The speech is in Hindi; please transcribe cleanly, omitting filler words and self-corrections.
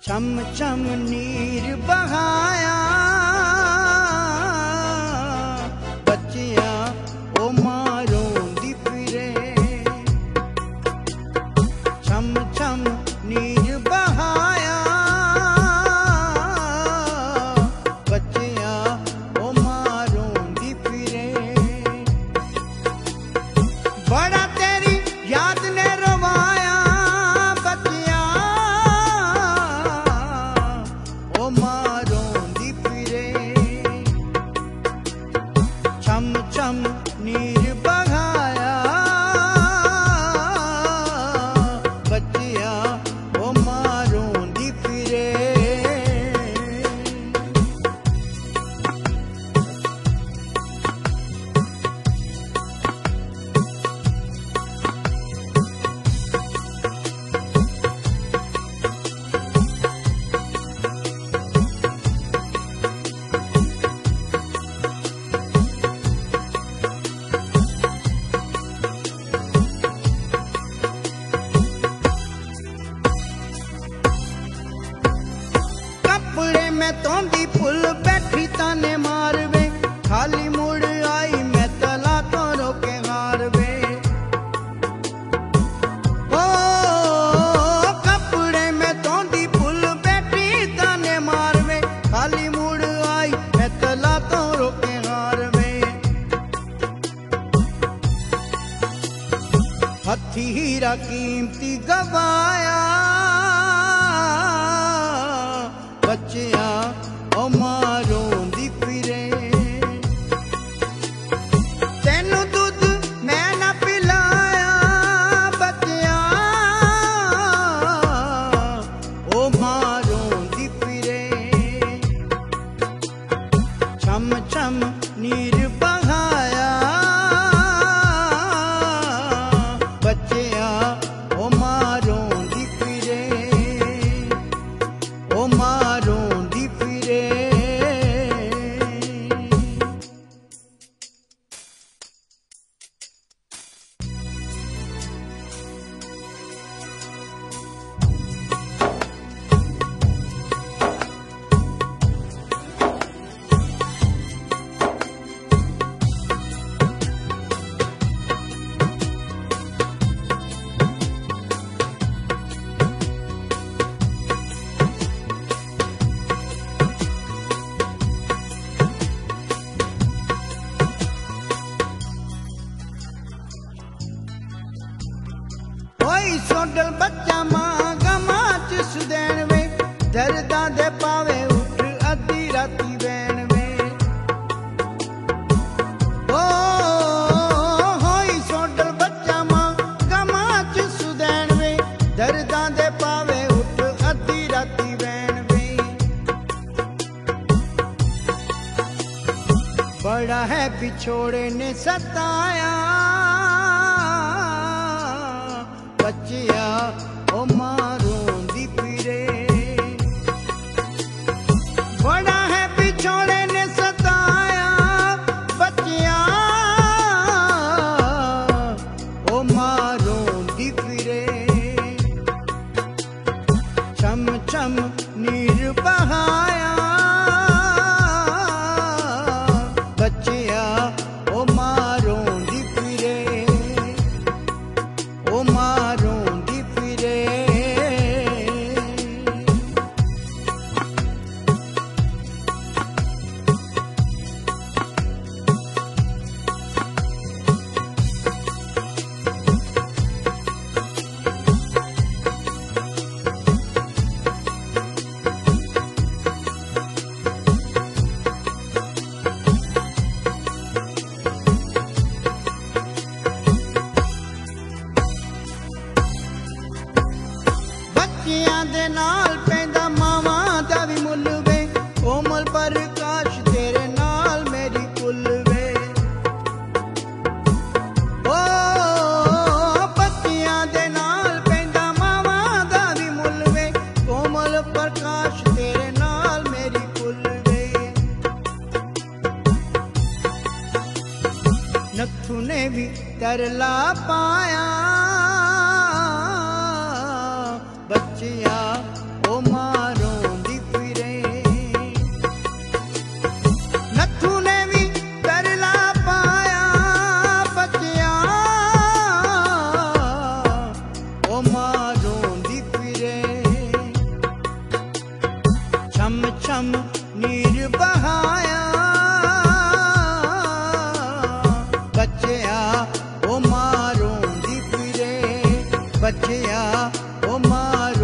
छम छम नीर बहाया बच्चिया ओ मारों दी फिरे। छम छम नीर बहाया बच्चिया ओ मारों दी फिरे। बड़ा तेरी याद ने रोवाया बच्चिया ओ मारों दी फिरे। छम छम नीर बहाया बच्चिया ओ मारों दी फिरे। कपड़े में तोंदी फुल बैठी ताने मारवे खाली मुड़ आई मैं तला तो रोके हारवे। ओ कपड़े में तोंदी फुल बैठी ताने मारवे खाली मुड़ आई मैं तला तो रोके हारवे। हथी हीरा कीमती गवाया बच्चिया ओ मारों दी फिरे। तेनू दूध मैं ना पिलाया बच्चिया ओ मारों दी फिरे। छम छम नीर बहाया बच्चिया ओ मारों दी फिरे। ओ मारों दी फिरे। ओई सोडल बच्चा मां गमा च सुदैन वे दर्दां दे पावे उठ अद्धी राती वैन वे। ओ होई सोडल बच्चा मां गमा च सुदैन वे दर्दां दे पावे उठ अद्धी राती वैन वे। बड़ा है बिछोड़े ने सताया बच्चिया ओ मारों दी फिरे। बड़ा है बिछोड़े ने सताया बच्चिया ओ मारों दी फिरे। छम छम नीर बहाया बच्चिया ओ मारों दी फिरे। ओ मारों दी फिरे। बच्चियां दे नाल पैंदा मावां दा भी मुल वे कोमल प्रकाश तेरे नाल मेरी कुल वे। ओ बच्चियां दे नाल पैंदा मावां दा भी मुल वे कोमल प्रकाश तेरे नाल मेरी कुल वे। नथु ने भी तरला पाया बच्चिया ओ मारो मारों दी फिरे छम छम नीर बहाया बच्चिया ओ मारों दी फिरे बच्चिया ओ मार